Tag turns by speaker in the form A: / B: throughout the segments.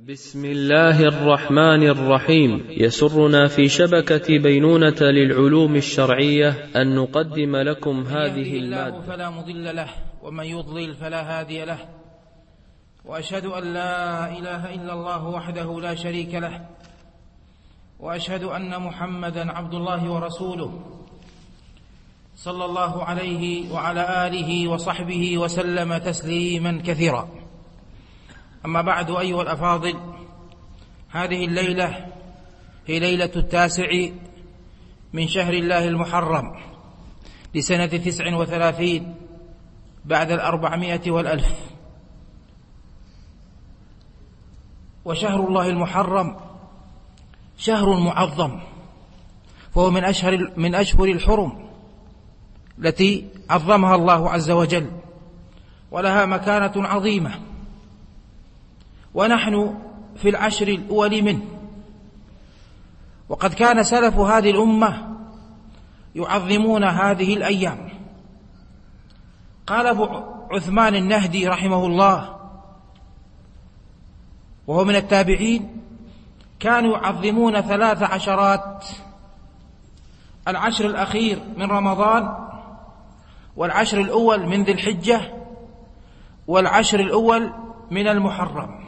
A: بسم الله الرحمن الرحيم. يسرنا في شبكة بينونة للعلوم الشرعية أن نقدم لكم هذه المادة.
B: فلا مضل له ومن يضلل فلا هادي له، وأشهد أن لا إله إلا الله وحده لا شريك له، وأشهد أن محمدا عبد الله ورسوله صلى الله عليه وعلى آله وصحبه وسلم تسليما كثيرا. أما بعد، أيها الأفاضل، هذه الليلة هي ليلة 9 من شهر الله المحرم لسنة 39 بعد 400 والألف. وشهر الله المحرم شهر معظم، فهو من أشهر الحرم التي عظمها الله عز وجل، ولها مكانة عظيمة، ونحن في العشر الأول منه. وقد كان سلف هذه الأمة يعظمون هذه الأيام. قال أبو عثمان النهدي رحمه الله، وهو من التابعين، كانوا يعظمون 13 العشر الأخير من رمضان، والعشر الأول من ذي الحجة، والعشر الأول من المحرم.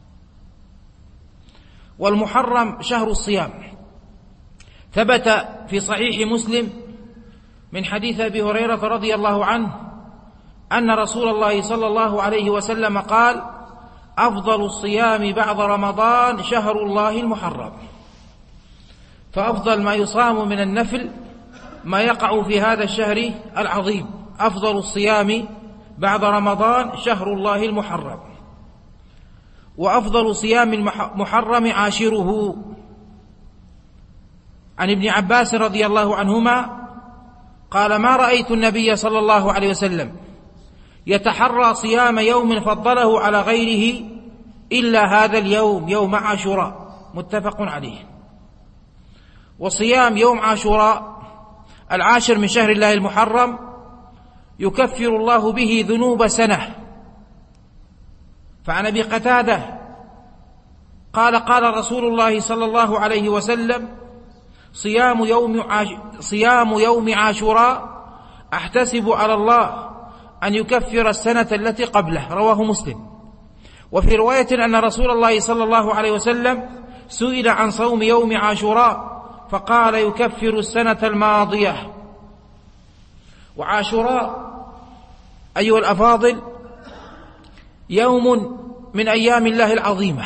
B: والمحرم شهر الصيام. ثبت في صحيح مسلم من حديث أبي هريرة رضي الله عنه أن رسول الله صلى الله عليه وسلم قال: أفضل الصيام بعد رمضان شهر الله المحرم. فأفضل ما يصام من النفل ما يقع في هذا الشهر العظيم. أفضل الصيام بعد رمضان شهر الله المحرم، وأفضل صيام المحرم عاشره. عن ابن عباس رضي الله عنهما قال: ما رأيت النبي صلى الله عليه وسلم يتحرى صيام يوم فضله على غيره إلا هذا اليوم، يوم عاشوراء، متفق عليه. وصيام يوم عاشوراء العاشر من شهر الله المحرم يكفر الله به ذنوب سنة. فعن أبي قتادة قال: قال رسول الله صلى الله عليه وسلم: صيام يوم عاشوراء أحتسب على الله أن يكفر السنة التي قبله. رواه مسلم. وفي رواية أن رسول الله صلى الله عليه وسلم سئل عن صوم يوم عاشوراء فقال: يكفر السنة الماضية. وعاشوراء أيها الأفاضل يوم من أيام الله العظيمة.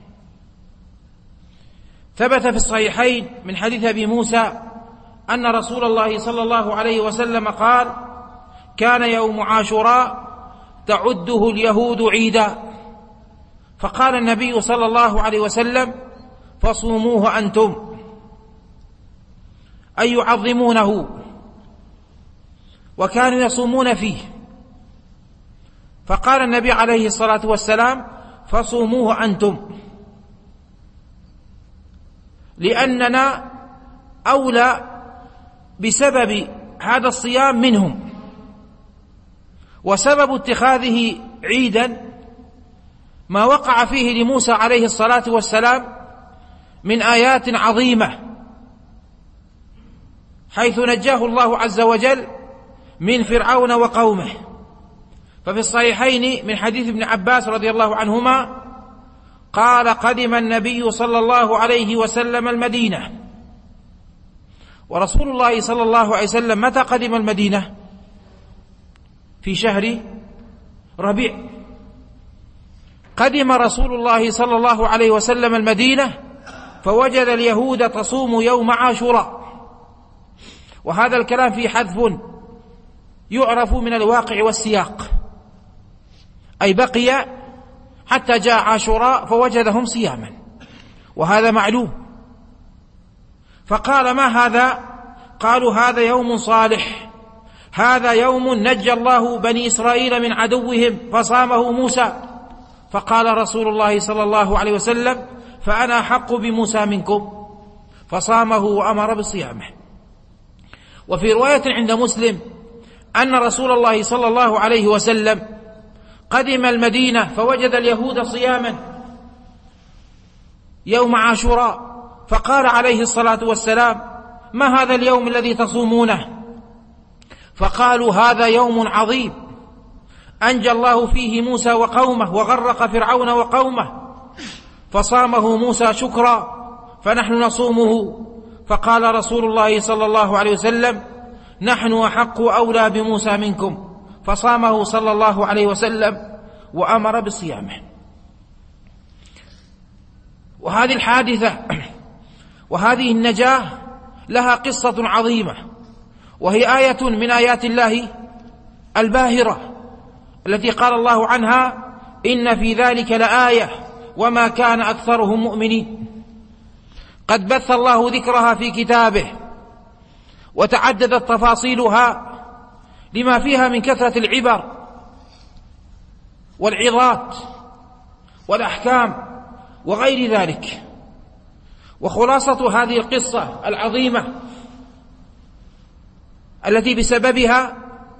B: ثبت في الصحيحين من حديث أبي موسى أن رسول الله صلى الله عليه وسلم قال: كان يوم عاشوراء تعده اليهود عيدا. فقال النبي صلى الله عليه وسلم: فصوموه أنتم، أي يعظمونه، وكانوا يصومون فيه. فقال النبي عليه الصلاة والسلام: فصوموه أنتم، لأننا أولى بسبب هذا الصيام منهم. وسبب اتخاذه عيدا ما وقع فيه لموسى عليه الصلاة والسلام من آيات عظيمة، حيث نجاه الله عز وجل من فرعون وقومه. ففي الصحيحين من حديث ابن عباس رضي الله عنهما قال: قدم النبي صلى الله عليه وسلم المدينة. ورسول الله صلى الله عليه وسلم متى قدم المدينة؟ في شهر ربيع. قدم رسول الله صلى الله عليه وسلم المدينة فوجد اليهود تصوم يوم عاشوراء. وهذا الكلام فيه حذف يعرف من الواقع والسياق، أي بقي حتى جاء عاشوراء فوجدهم صياما، وهذا معلوم. فقال: ما هذا؟ قالوا: هذا يوم صالح، هذا يوم نجى الله بني إسرائيل من عدوهم فصامه موسى. فقال رسول الله صلى الله عليه وسلم: فأنا أحق بموسى منكم، فصامه وأمر بصيامه. وفي رواية عند مسلم أن رسول الله صلى الله عليه وسلم قدم المدينة فوجد اليهود صياما، يوم عاشوراء، فقال عليه الصلاة والسلام: ما هذا اليوم الذي تصومونه؟ فقالوا: هذا يوم عظيم أنجى الله فيه موسى وقومه وغرق فرعون وقومه، فصامه موسى شكرا فنحن نصومه. فقال رسول الله صلى الله عليه وسلم: نحن أحق أولى بموسى منكم، فصامه صلى الله عليه وسلم وأمر بصيامه. وهذه الحادثة وهذه النجاة لها قصة عظيمة، وهي آية من آيات الله الباهرة التي قال الله عنها: إن في ذلك لآية وما كان أكثرهم مؤمنين. قد بث الله ذكرها في كتابه وتعددت تفاصيلها لما فيها من كثرة العبر والعظات والأحكام وغير ذلك. وخلاصة هذه القصة العظيمة التي بسببها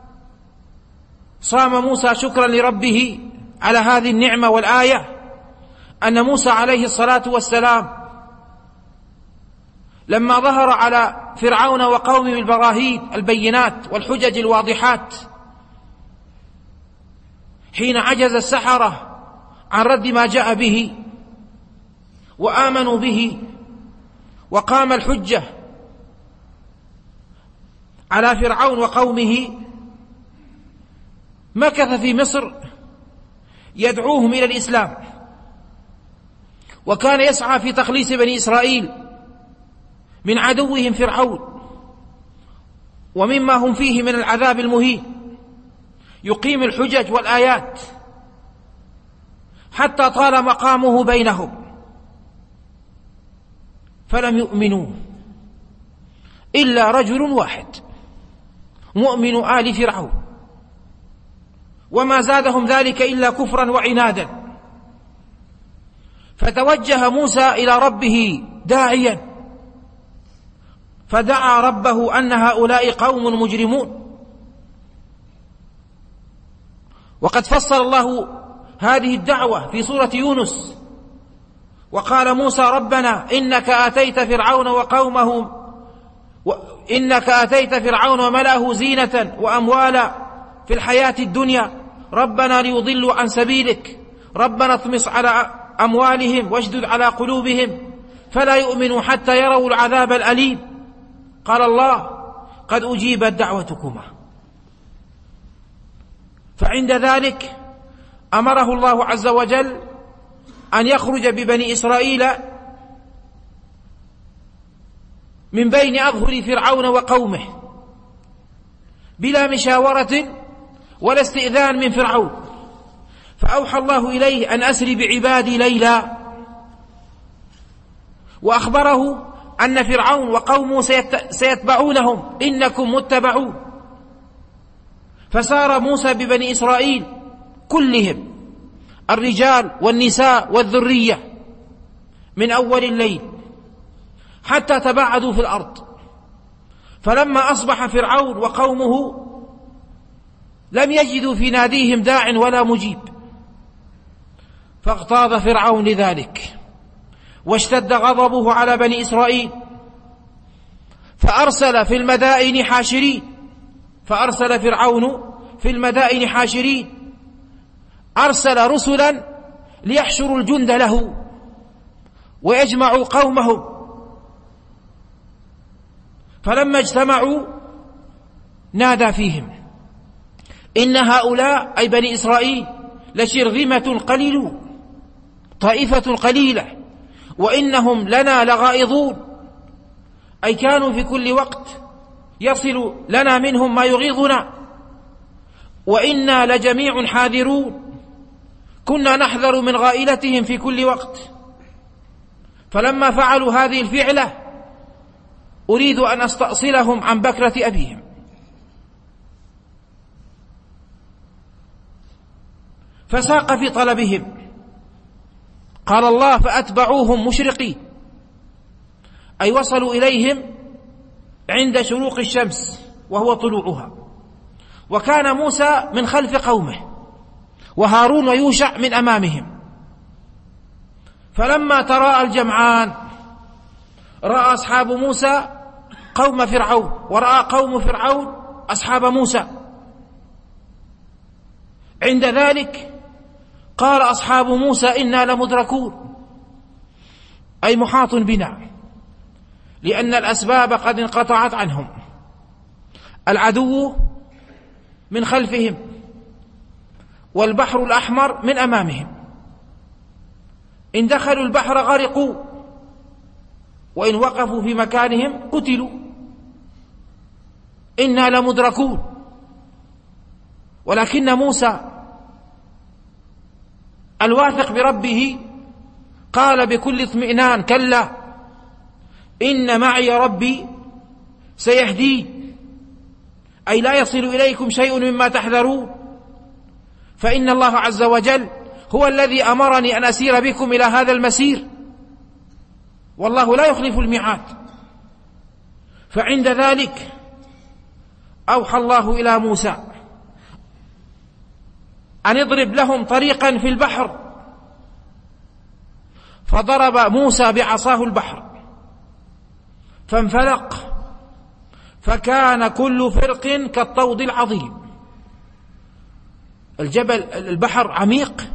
B: صام موسى شكرا لربه على هذه النعمة والآية، أن موسى عليه الصلاة والسلام لما ظهر على فرعون وقومه بالبراهين البينات والحجج الواضحات، حين عجز السحرة عن رد ما جاء به وآمنوا به وقام الحجة على فرعون وقومه، مكث في مصر يدعوهم إلى الإسلام، وكان يسعى في تخليص بني إسرائيل من عدوهم فرعون ومما هم فيه من العذاب المهين، يقيم الحجج والآيات حتى طال مقامه بينهم، فلم يؤمنوا إلا رجل واحد مؤمن آل فرعون، وما زادهم ذلك إلا كفرا وعنادا. فتوجه موسى إلى ربه داعيا، فدعا ربه أن هؤلاء قوم مجرمون. وقد فصل الله هذه الدعوة في سورة يونس، وقال موسى: ربنا إنك آتيت فرعون وملأه زينة وأموالا في الحياة الدنيا، ربنا ليضلوا عن سبيلك، ربنا اطمس على أموالهم واشدد على قلوبهم فلا يؤمنوا حتى يروا العذاب الأليم. قال الله: قد أجيبت دعوتكما. فعند ذلك أمره الله عز وجل أن يخرج ببني إسرائيل من بين أظهر فرعون وقومه بلا مشاورة ولا استئذان من فرعون. فأوحى الله إليه أن أسري بعبادي ليلا، وأخبره أن فرعون وقومه سيتبعونهم، إنكم متبعون. فسار موسى ببني إسرائيل كلهم، الرجال والنساء والذرية، من أول الليل حتى تباعدوا في الأرض. فلما أصبح فرعون وقومه لم يجدوا في ناديهم داع ولا مجيب، فاغتاظ فرعون لذلك واشتد غضبه على بني إسرائيل، فأرسل فرعون في المدائن حاشرين، أرسل رسلا ليحشروا الجند له ويجمعوا قومهم. فلما اجتمعوا نادى فيهم: إن هؤلاء أي بني إسرائيل لشرذمة قليلون، طائفة قليلة، وإنهم لنا لغائظون، أي كانوا في كل وقت يصل لنا منهم ما يغيظنا، وإنا لجميع حاذرون، كنا نحذر من غائلتهم في كل وقت. فلما فعلوا هذه الفعلة أريد أن أستأصلهم عن بكرة أبيهم. فساق في طلبهم. قال الله: فأتبعوهم مشرقين، أي وصلوا إليهم عند شروق الشمس وهو طلوعها. وكان موسى من خلف قومه، وهارون ويوشع من أمامهم. فلما تراءى الجمعان رأى أصحاب موسى قوم فرعون، ورأى قوم فرعون أصحاب موسى. عند ذلك قال أصحاب موسى إنا لمدركون، أي محاط بنا، لأن الأسباب قد انقطعت عنهم، العدو من خلفهم والبحر الأحمر من أمامهم، إن دخلوا البحر غرقوا وإن وقفوا في مكانهم قتلوا. إنا لمدركون. ولكن موسى الواثق بربه قال بكل اطمئنان كلا إن معي ربي سيهدين، أي لا يصل إليكم شيء مما تحذرون، فإن الله عز وجل هو الذي أمرني أن أسير بكم إلى هذا المسير، والله لا يخلف الميعاد. فعند ذلك أوحى الله إلى موسى أن اضرب لهم طريقا في البحر، فضرب موسى بعصاه البحر فانفلق، فكان كل فرق كالطود العظيم. البحر عميق،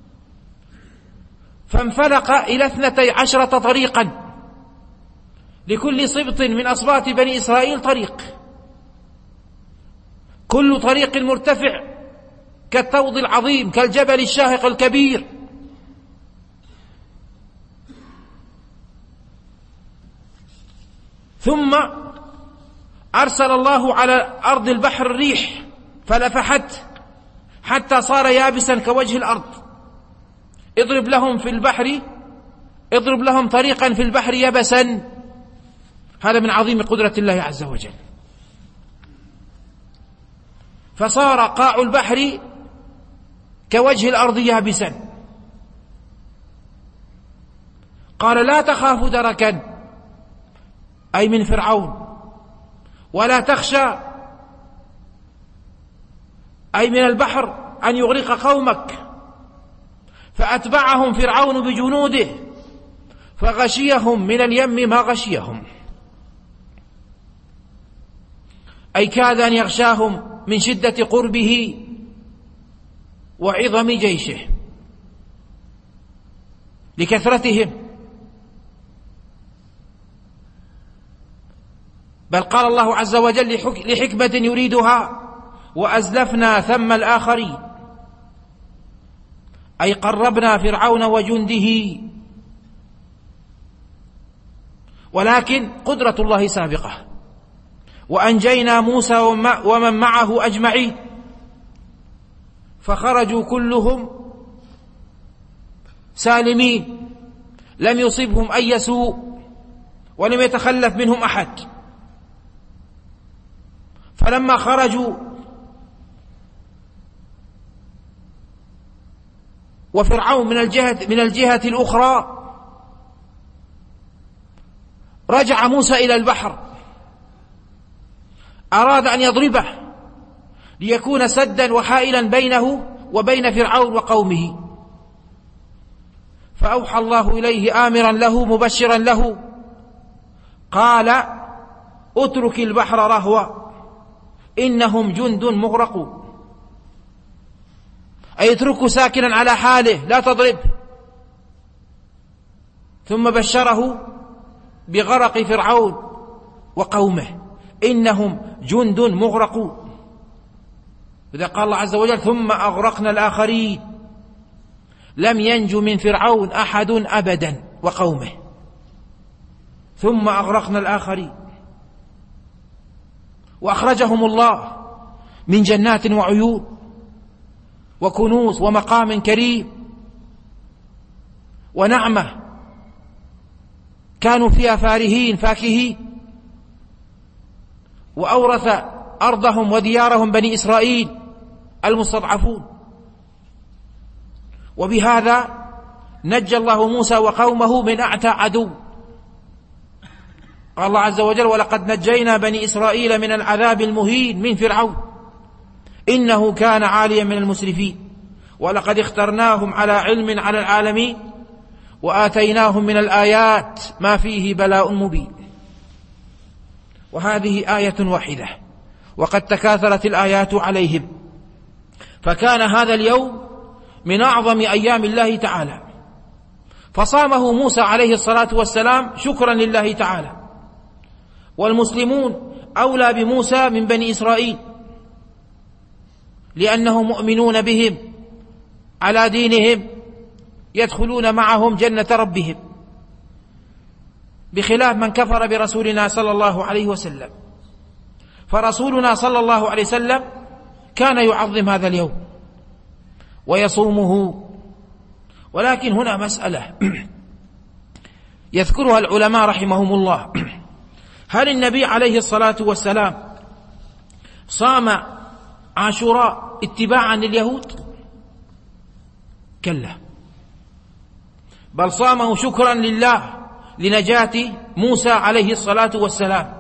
B: فانفلق إلى 12 طريقا، لكل سبط من أسباط بني إسرائيل طريق، كل طريق مرتفع كالطود العظيم كالجبل الشاهق الكبير. ثم أرسل الله على أرض البحر الريح فلفحت حتى صار يابسا كوجه الأرض. اضرب لهم طريقا في البحر يبسا. هذا من عظيم قدرة الله عز وجل. فصار قاع البحر كوجه الأرض يابسا. قال لا تخافوا دركا، أي من فرعون، ولا تخشى، أي من البحر أن يغرق قومك. فأتبعهم فرعون بجنوده فغشيهم من اليم ما غشيهم، أي كاد أن يغشاهم من شدة قربه وعظم جيشه لكثرتهم. بل قال الله عز وجل لحكمة يريدها وأزلفنا ثم الآخرين، أي قربنا فرعون وجنده. ولكن قدرة الله سابقة، وأنجينا موسى ومن معه أجمعين، فخرجوا كلهم سالمين، لم يصبهم أي سوء ولم يتخلف منهم أحد. فلما خرجوا وفرعون من الجهة الأخرى، رجع موسى إلى البحر، أراد أن يضربه ليكون سدا وحائلا بينه وبين فرعون وقومه. فأوحى الله إليه آمرا له مبشرا له، قال اترك البحر رهوا إنهم جند مغرقون، أي اتركه ساكنا على حاله لا تضرب. ثم بشره بغرق فرعون وقومه، إنهم جند مغرقون. إذا قال الله عز وجل ثم أغرقنا الآخرين، لم ينجو من فرعون أحد أبدا وقومه، ثم أغرقنا الآخرين. وأخرجهم الله من جنات وعيون وكنوز ومقام كريم ونعمة كانوا فيها فارهين فاكهين. وأورث أرضهم وديارهم بني إسرائيل المستضعفون. وبهذا نجى الله موسى وقومه من أعتى عدو. قال الله عز وجل ولقد نجينا بني إسرائيل من العذاب المهين من فرعون إنه كان عاليا من المسرفين ولقد اخترناهم على علم على العالمين وآتيناهم من الآيات ما فيه بلاء مبين. وهذه آية واحدة، وقد تكاثرت الآيات عليهم، فكان هذا اليوم من أعظم أيام الله تعالى، فصامه موسى عليه الصلاة والسلام شكرا لله تعالى. والمسلمون أولى بموسى من بني إسرائيل، لأنهم مؤمنون بهم على دينهم، يدخلون معهم جنة ربهم، بخلاف من كفر برسولنا صلى الله عليه وسلم. فرسولنا صلى الله عليه وسلم كان يعظم هذا اليوم ويصومه. ولكن هنا مسألة يذكرها العلماء رحمهم الله: هل النبي عليه الصلاة والسلام صام عاشوراء اتباعا لليهود؟ كلا، بل صامه شكرا لله لنجاة موسى عليه الصلاة والسلام،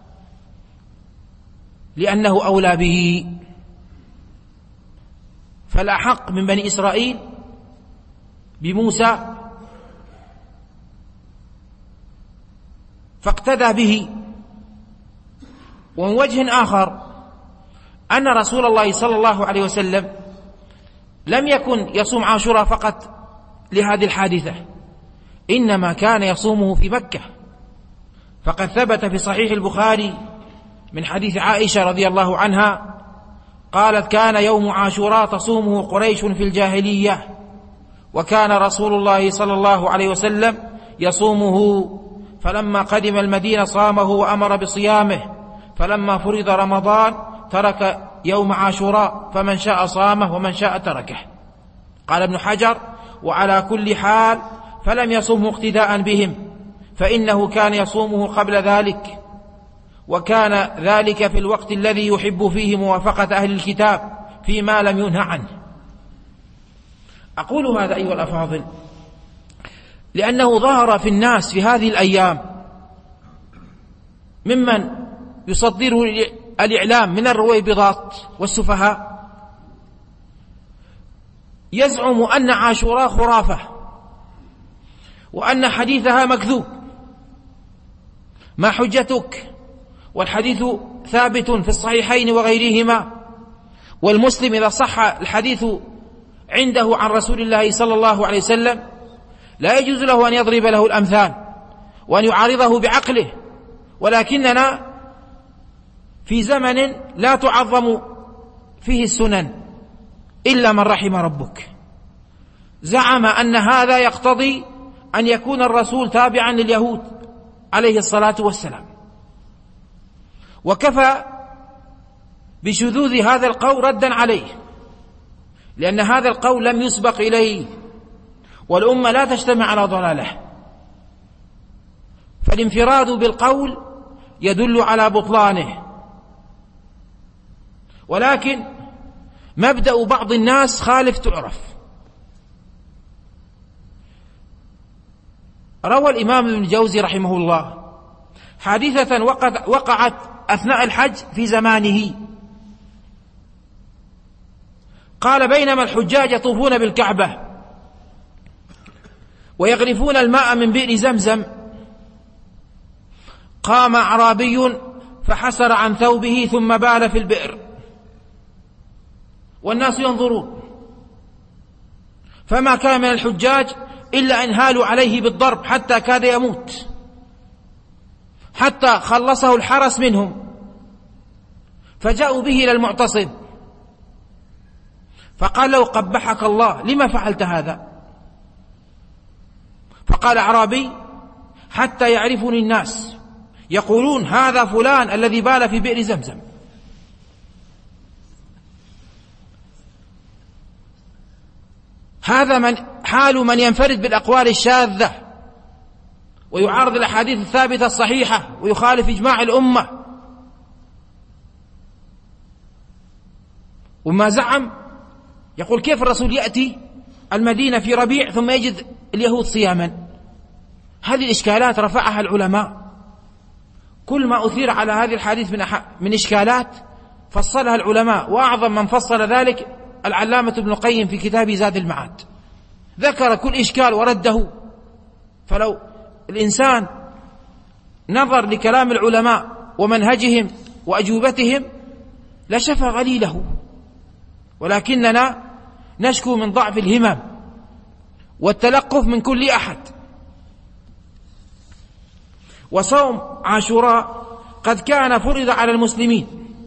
B: لأنه أولى به. فالأحق من بني إسرائيل بموسى فاقتدى به. ومن وجه آخر أن رسول الله صلى الله عليه وسلم لم يكن يصوم عاشوراء فقط لهذه الحادثة، إنما كان يصومه في مكة. فقد ثبت في صحيح البخاري من حديث عائشة رضي الله عنها قالت: كان يوم عاشوراء تصومه قريش في الجاهلية، وكان رسول الله صلى الله عليه وسلم يصومه، فلما قدم المدينة صامه وأمر بصيامه، فلما فرض رمضان ترك يوم عاشوراء، فمن شاء صامه ومن شاء تركه. قال ابن حجر: وعلى كل حال فلم يصومه اقتداء بهم، فإنه كان يصومه قبل ذلك، وكان ذلك في الوقت الذي يحب فيه موافقة أهل الكتاب فيما لم ينه عنه. أقول هذا أيها الأفاضل لأنه ظهر في الناس في هذه الأيام ممن يصدره الإعلام من الرويبضات والسفهاء يزعم أن عاشوراء خرافة، وأن حديثها مكذوب. ما حجتك؟ والحديث ثابت في الصحيحين وغيرهما، والمسلم إذا صح الحديث عنده عن رسول الله صلى الله عليه وسلم لا يجوز له أن يضرب له الأمثال وأن يعارضه بعقله. ولكننا في زمن لا تعظم فيه السنن إلا من رحم ربك، زعم أن هذا يقتضي أن يكون الرسول تابعا لليهود عليه الصلاة والسلام. وكفى بشذوذ هذا القول ردا عليه، لأن هذا القول لم يسبق إليه، والأمة لا تجتمع على ضلاله. فالانفراد بالقول يدل على بطلانه. ولكن مبدأ بعض الناس خالف تعرف. روى الإمام ابن الجوزي رحمه الله حادثة وقعت أثناء الحج في زمانه. قال: بينما الحجاج يطوفون بالكعبة ويغرفون الماء من بئر زمزم، قام أعرابي فحسر عن ثوبه ثم بال في البئر، والناس ينظرون، فما كان من الحجاج إلا أن هالوا عليه بالضرب حتى كاد يموت، حتى خلصه الحرس منهم، فجاءوا به إلى المعتصم فقال له: قبحك الله، لما فعلت هذا؟ فقال أعرابي: حتى يعرفني الناس يقولون هذا فلان الذي بال في بئر زمزم. هذا حال من ينفرد بالأقوال الشاذة ويعارض الأحاديث الثابتة الصحيحة ويخالف إجماع الأمة. وما زعم يقول: كيف الرسول يأتي المدينة في ربيع ثم يجد اليهود صياما؟ هذه الإشكالات رفعها العلماء. كل ما أثير على هذه الحديث من إشكالات فصلها العلماء، وأعظم من فصل ذلك العلامة ابن القيم في كتاب زاد المعاد، ذكر كل إشكال ورده فلو الإنسان نظر لكلام العلماء ومنهجهم وأجوبتهم لشفى غليله، ولكننا نشكو من ضعف الهمم والتلقف من كل أحد. وصوم عاشوراء قد كان فرض على المسلمين،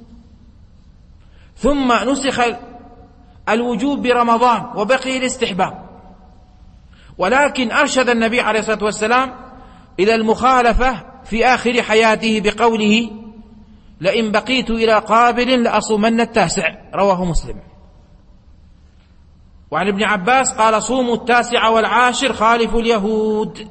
B: ثم نسخ الوجوب برمضان وبقي الاستحباب، ولكن أرشد النبي عليه الصلاة والسلام إلى المخالفة في آخر حياته بقوله: لئن بقيت إلى قابل لأصومن التاسع، رواه مسلم. وعن ابن عباس قال: صوموا التاسع والعاشر خالفوا اليهود.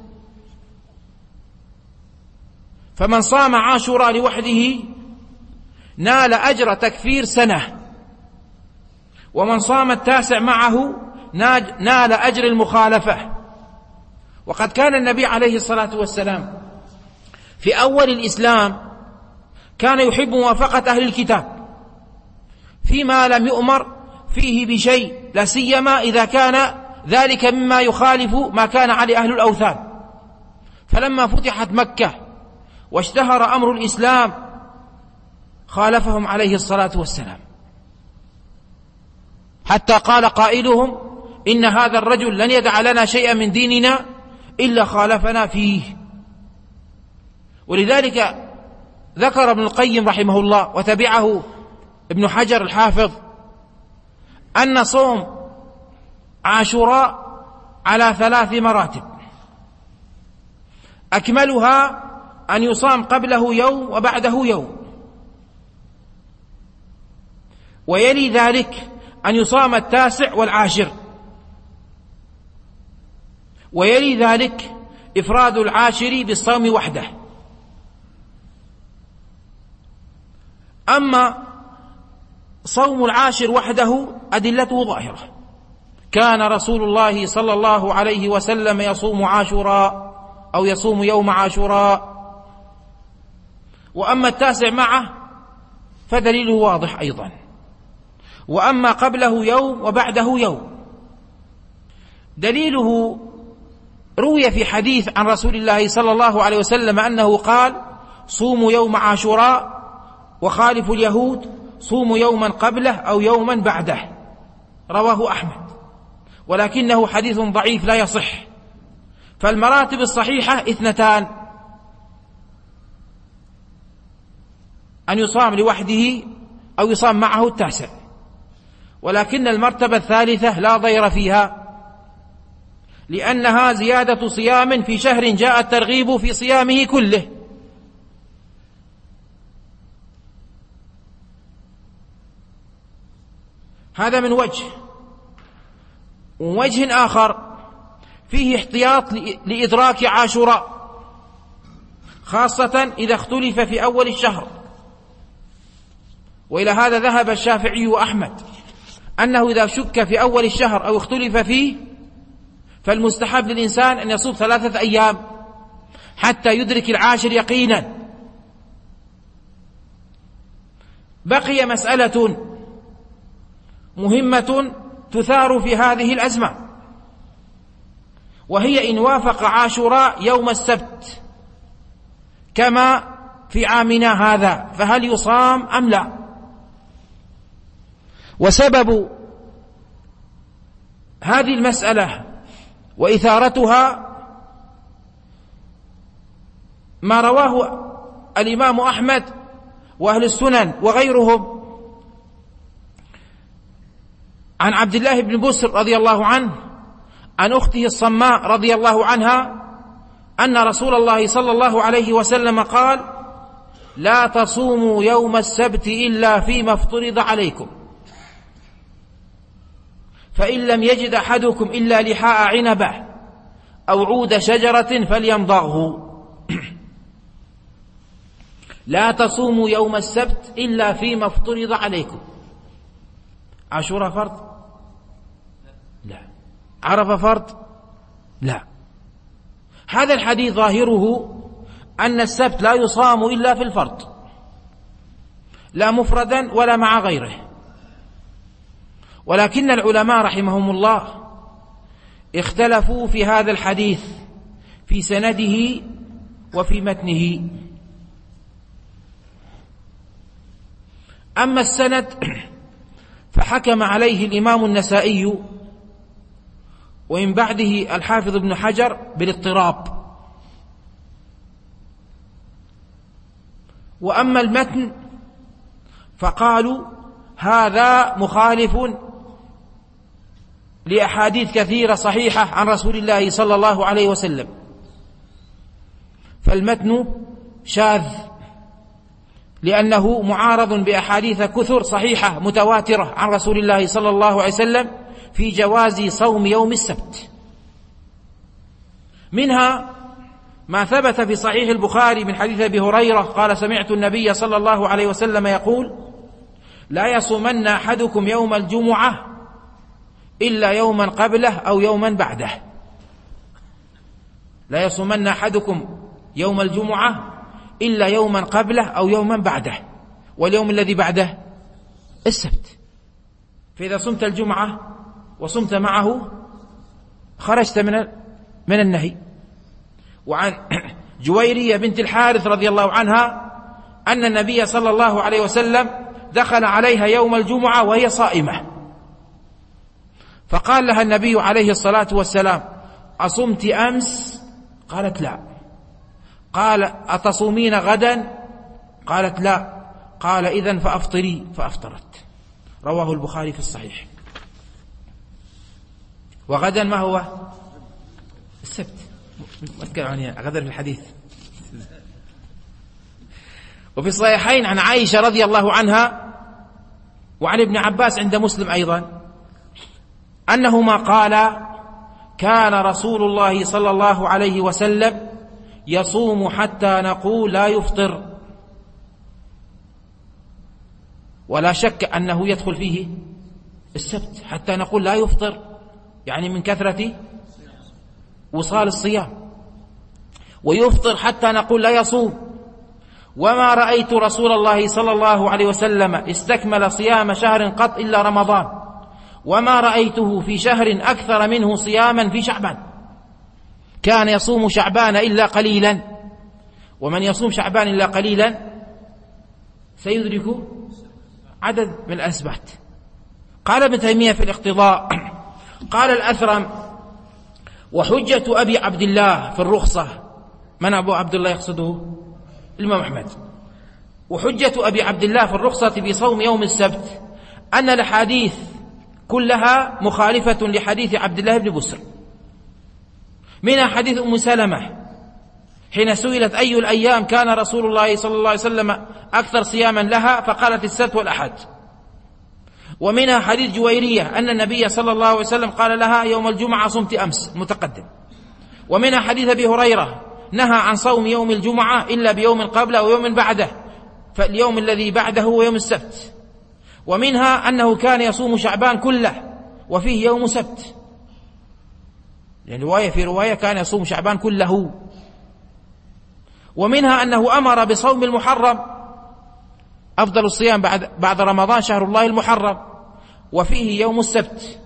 B: فمن صام عاشوراء لوحده نال أجر تكفير سنة، ومن صام التاسع معه نال أجر المخالفة. وقد كان النبي عليه الصلاة والسلام في أول الإسلام كان يحب موافقة أهل الكتاب فيما لم يؤمر فيه بشيء، لا سيما إذا كان ذلك مما يخالف ما كان عليه أهل الأوثان. فلما فتحت مكة واشتهر أمر الإسلام خالفهم عليه الصلاة والسلام، حتى قال قائلهم: إن هذا الرجل لن يدع لنا شيئا من ديننا إلا خالفنا فيه. ولذلك ذكر ابن القيم رحمه الله وتبعه ابن حجر الحافظ أن صوم عاشوراء على 3 مراتب، أكملها أن يصام قبله يوم وبعده يوم، ويلي ذلك أن يصام التاسع والعاشر، ويلي ذلك إفراد العاشر بالصوم وحده. أما صوم العاشر وحده أدلته ظاهرة، كان رسول الله صلى الله عليه وسلم يصوم عاشوراء أو يصوم يوم عاشوراء. وأما التاسع معه فدليله واضح أيضا، وأما قبله يوم وبعده يوم دليله روي في حديث عن رسول الله صلى الله عليه وسلم أنه قال: صوموا يوم عاشوراء وخالفوا اليهود، صوموا يوما قبله أو يوما بعده، رواه أحمد، ولكنه حديث ضعيف لا يصح. فالمراتب الصحيحة 2: أن يصام لوحده أو يصام معه التاسع، ولكن المرتبة الثالثة لا ضير فيها، لأنها زيادة صيام في شهر جاء الترغيب في صيامه كله. هذا من وجه آخر فيه احتياط لإدراك عاشوراء، خاصة إذا اختلف في أول الشهر. وإلى هذا ذهب الشافعي وأحمد، أنه إذا شك في أول الشهر أو اختلف فيه فالمستحب للإنسان أن يصوم 3 أيام حتى يدرك العاشر يقينا. بقي مسألة مهمة تثار في هذه الأزمة، وهي إن وافق عاشوراء يوم السبت كما في عامنا هذا فهل يصام أم لا؟ وسبب هذه المسألة وإثارتها ما رواه الإمام أحمد وأهل السنن وغيرهم عن عبد الله بن بسر رضي الله عنه عن أخته الصماء رضي الله عنها أن رسول الله صلى الله عليه وسلم قال: لا تصوموا يوم السبت إلا فيما افترض عليكم، فإن لم يجد أحدكم إلا لحاء عنبة أو عود شجرة فليمضغه. لا تصوموا يوم السبت إلا فيما افترض عليكم. عاشوراء فرض؟ لا. عرفة فرض؟ لا. هذا الحديث ظاهره أن السبت لا يصام إلا في الفرض، لا مفردا ولا مع غيره. ولكن العلماء رحمهم الله اختلفوا في هذا الحديث في سنده وفي متنه. أما السند فحكم عليه الإمام النسائي ومن بعده الحافظ ابن حجر بالاضطراب. وأما المتن فقالوا هذا مخالف لأحاديث كثيرة صحيحة عن رسول الله صلى الله عليه وسلم، فالمتن شاذ لأنه معارض بأحاديث كثر صحيحة متواترة عن رسول الله صلى الله عليه وسلم في جواز صوم يوم السبت. منها ما ثبت في صحيح البخاري من حديث أبي هريرة قال سمعت النبي صلى الله عليه وسلم يقول لا يصومن أحدكم يوم الجمعة إلا يوما قبله أو يوما بعده. لا يصومن أحدكم يوم الجمعة إلا يوما قبله أو يوما بعده، واليوم الذي بعده السبت. فإذا صمت الجمعة وصمت معه خرجت من النهي. وعن جويرية بنت الحارث رضي الله عنها أن النبي صلى الله عليه وسلم دخل عليها يوم الجمعة وهي صائمة، فقال لها النبي عليه الصلاة والسلام أصمت أمس؟ قالت لا. قال أتصومين غدا؟ قالت لا. قال إذن فأفطري، فأفطرت. رواه البخاري في الصحيح. وغدا ما هو؟ السبت. ما تكلم عنها غدا في الحديث. وفي الصحيحين عن عائشة رضي الله عنها وعن ابن عباس عند مسلم أيضا أنهما قالا كان رسول الله صلى الله عليه وسلم يصوم حتى نقول لا يفطر، ولا شك أنه يدخل فيه السبت حتى نقول لا يفطر، يعني من كثرة وصال الصيام، ويفطر حتى نقول لا يصوم. وما رأيت رسول الله صلى الله عليه وسلم استكمل صيام شهر قط إلا رمضان، وما رأيته في شهر أكثر منه صياما في شعبان. كان يصوم شعبان إلا قليلا، ومن يصوم شعبان إلا قليلا سيدرك عدد من الأسبات. قال ابن تيمية في الاقتضاء قال الأثرم وحجة أبي عبد الله في الرخصة، من أبو عبد الله يقصده؟ الإمام أحمد. وحجة أبي عبد الله في الرخصة بصوم يوم السبت أن الحديث كلها مخالفة لحديث عبد الله بن بسر. منها حديث أم سلمة حين سئلت أي الأيام كان رسول الله صلى الله عليه وسلم أكثر صياما لها فقالت السبت والأحد. ومنها حديث جويرية أن النبي صلى الله عليه وسلم قال لها يوم الجمعة صمت أمس المتقدم. ومنها حديث أبي هريرة نهى عن صوم يوم الجمعة إلا بيوم قبله ويوم بعده، فاليوم الذي بعده هو يوم السبت. ومنها أنه كان يصوم شعبان كله وفيه يوم سبت، يعني رواية في رواية كان يصوم شعبان كله. ومنها أنه أمر بصوم المحرم، أفضل الصيام بعد رمضان شهر الله المحرم، وفيه يوم السبت.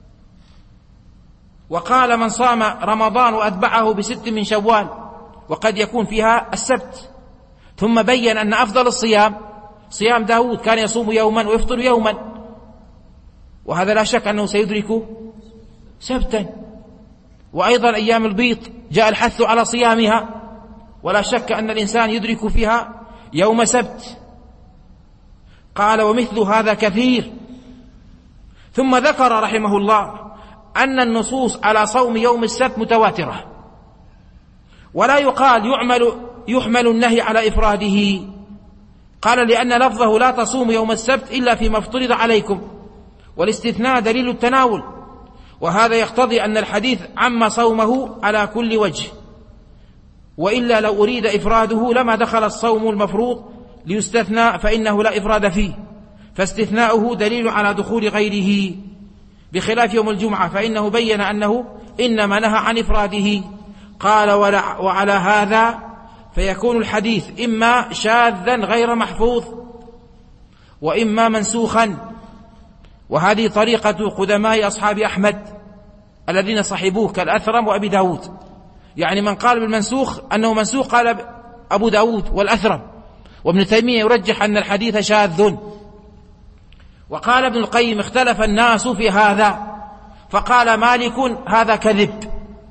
B: وقال من صام رمضان وأتبعه بست من شوال وقد يكون فيها السبت. ثم بين أن أفضل الصيام صيام داود كان يصوم يوما ويفطر يوما، وهذا لا شك أنه سيدرك سبتا. وأيضا أيام البيض جاء الحث على صيامها، ولا شك أن الإنسان يدرك فيها يوم سبت. قال ومثل هذا كثير. ثم ذكر رحمه الله أن النصوص على صوم يوم السبت متواترة، ولا يقال يحمل النهي على إفراده. قال لأن لفظه لا تصوم يوم السبت إلا فيما افترض عليكم، والاستثناء دليل التناول، وهذا يقتضي أن الحديث عم صومه على كل وجه، وإلا لو أريد إفراده لما دخل الصوم المفروض ليستثنى فإنه لا إفراد فيه، فاستثناؤه دليل على دخول غيره، بخلاف يوم الجمعة فإنه بين أنه إنما نهى عن إفراده. قال وعلى هذا فيكون الحديث إما شاذا غير محفوظ وإما منسوخا. وهذه طريقة قدماء أصحاب أحمد الذين صحبوه كالأثرم وأبي داود، يعني من قال بالمنسوخ أنه منسوخ قال أبو داود والأثرم، وابن تيمية يرجح أن الحديث شاذ. وقال ابن القيم اختلف الناس في هذا، فقال مالك هذا كذب،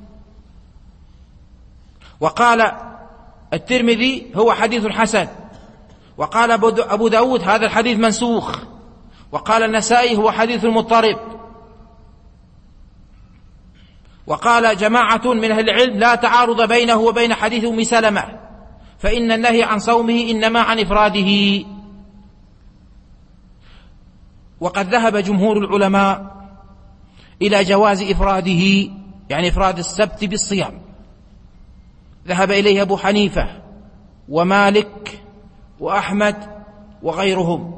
B: وقال الترمذي هو حديث حسن، وقال أبو داود هذا الحديث منسوخ، وقال النسائي هو حديث مضطرب، وقال جماعة من أهل العلم لا تعارض بينه وبين حديث أم سلمة، فإن النهي عن صومه إنما عن إفراده. وقد ذهب جمهور العلماء إلى جواز إفراده، يعني إفراد السبت بالصيام، ذهب إليه أبو حنيفة ومالك وأحمد وغيرهم.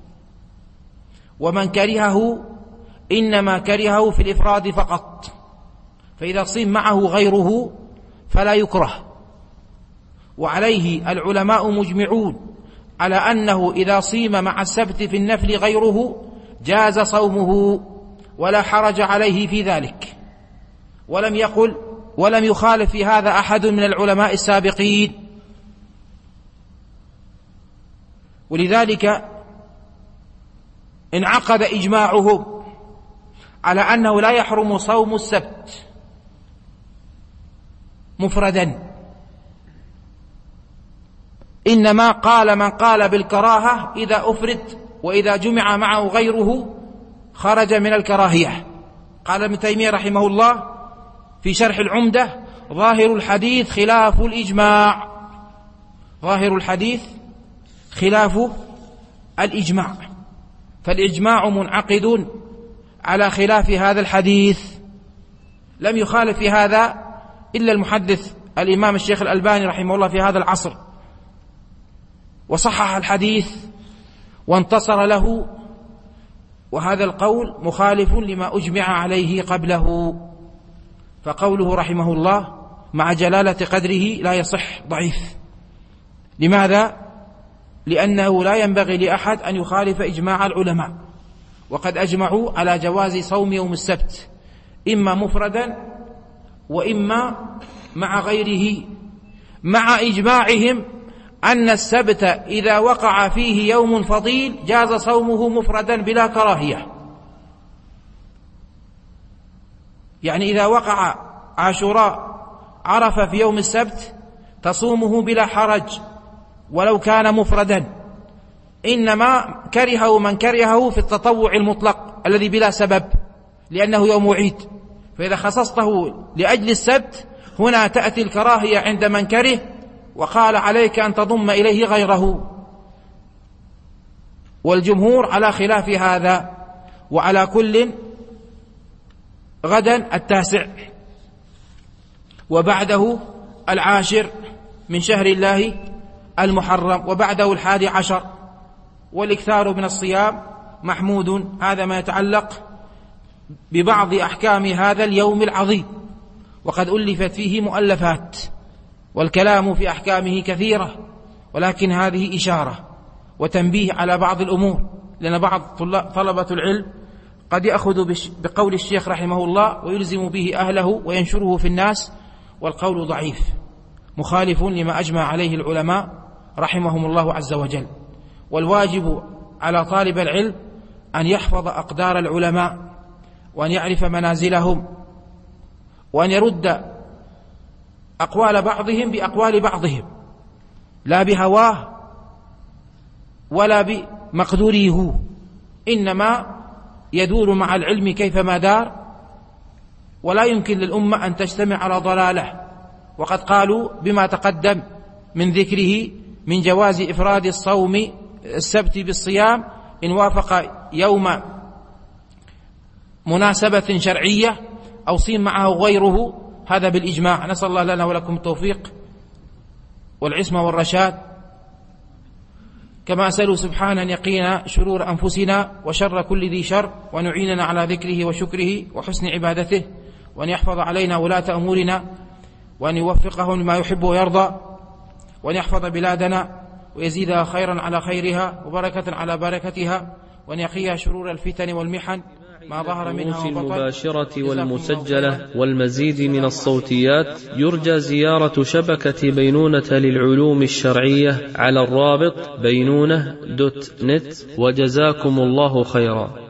B: ومن كرهه إنما كرهه في الإفراد فقط، فإذا صيم معه غيره فلا يكره. وعليه العلماء مجمعون على أنه إذا صيم مع السبت في النفل غيره جاز صومه ولا حرج عليه في ذلك، ولم يخالف في هذا أحد من العلماء السابقين. ولذلك انعقد إجماعهم على أنه لا يحرم صوم السبت مفردا، إنما قال من قال بالكراهة إذا أفرد، وإذا جمع معه غيره خرج من الكراهية. قال ابن تيمية رحمه الله في شرح العمدة ظاهر الحديث خلاف الإجماع، ظاهر الحديث خلاف الإجماع، فالإجماع منعقد على خلاف هذا الحديث. لم يخالف في هذا إلا المحدث الإمام الشيخ الألباني رحمه الله في هذا العصر، وصحح الحديث وانتصر له، وهذا القول مخالف لما أجمع عليه قبله، فقوله رحمه الله مع جلالة قدره لا يصح، ضعيف. لماذا؟ لأنه لا ينبغي لأحد أن يخالف إجماع العلماء، وقد أجمعوا على جواز صوم يوم السبت إما مفردا وإما مع غيره، مع إجماعهم أن السبت إذا وقع فيه يوم فضيل جاز صومه مفردا بلا كراهية. يعني إذا وقع عاشوراء عرفة في يوم السبت تصومه بلا حرج ولو كان مفردا، إنما كرهه من كرهه في التطوع المطلق الذي بلا سبب لأنه يوم عيد، فإذا خصصته لأجل السبت هنا تأتي الكراهية عند من كره، وقال عليك أن تضم إليه غيره. والجمهور على خلاف هذا. وعلى كل غدا 9 وبعده 10 من شهر الله المحرم، وبعده 11، والإكثار من الصيام محمود. هذا ما يتعلق ببعض أحكام هذا اليوم العظيم، وقد ألفت فيه مؤلفات، والكلام في أحكامه كثيرة، ولكن هذه إشارة وتنبيه على بعض الأمور، لأن بعض طلبة العلم قد يأخذ بقول الشيخ رحمه الله ويلزم به أهله وينشره في الناس، والقول ضعيف مخالف لما أجمع عليه العلماء رحمهم الله عز وجل. والواجب على طالب العلم أن يحفظ أقدار العلماء، وأن يعرف منازلهم، وأن يرد أقوال بعضهم بأقوال بعضهم، لا بهواه ولا بمقدوره هو، إنما يدور مع العلم كيفما دار، ولا يمكن للأمة أن تجتمع على ضلالة. وقد قالوا بما تقدم من ذكره من جواز إفراد الصوم السبت بالصيام إن وافق يوم مناسبة شرعية أو صيم معه غيره، هذا بالإجماع. نسأل الله لنا ولكم التوفيق والعصمة والرشاد، كما أسأله سبحانه أن يقينا شرور أنفسنا وشر كل ذي شر، وأن يعيننا على ذكره وشكره وحسن عبادته، وأن يحفظ علينا ولاة أمورنا، وأن يوفقهم لما يحب ويرضى، وأن يحفظ بلادنا ويزيدها خيرا على خيرها وبركة على بركتها، وأن يقيها شرور الفتن والمحن. ما ظهر منها وبطن
A: المباشرة والمسجلة والمزيد من الصوتيات يرجى زيارة شبكة بينونة للعلوم الشرعية على الرابط بينونة.net. وجزاكم الله خيرا.